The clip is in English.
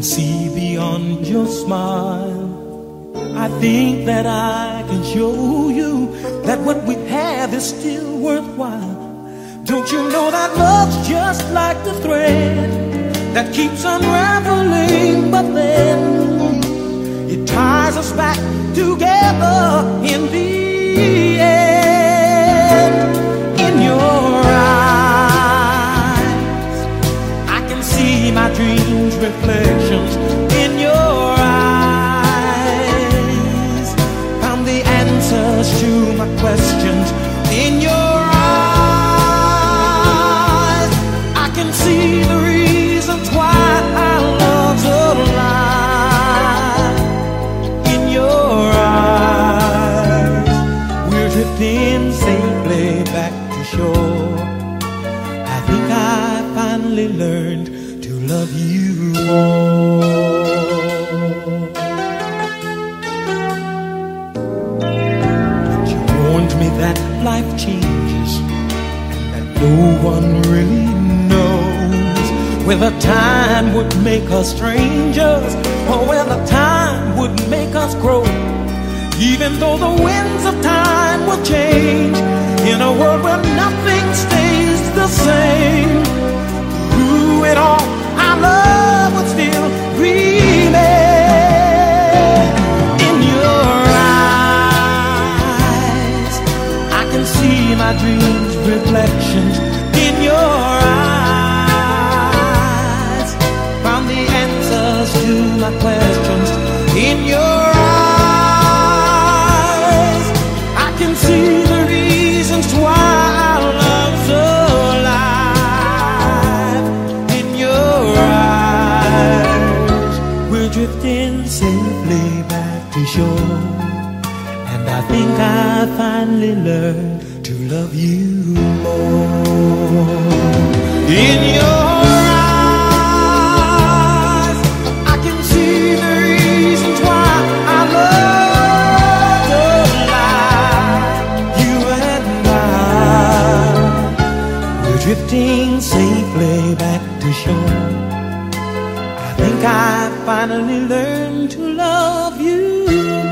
see beyond your smile. I think that I can show you that what we have is still worthwhile. Don't you know that love's just like the thread that keeps unraveling, but then it ties us back together in the end. In your eyes, I can see my dreams' reflections. In your eyes, found the answers to my questions. In your eyes, I can see the reasons why our love's alive. In your eyes, we're drifting safely back to shore. I think I finally learned to love you more. You warned me that life changes and that no one really knows whether time would make us strangers or whether time would make us grow. Even though the winds of time will change, in a world where nothing stays the same, through it all, our love would still remain. In your eyes, I can see my dreams' reflections. In your eyes, found the answers to my questions. In your eyes, I can see the reasons why our love's alive. In your eyes, we're drifting safely back to shore, and I think I finally learned to love you more. In your eyes, I can see the reasons why our love's alive. You and we're drifting safely back to shore. I think I finally learned to love you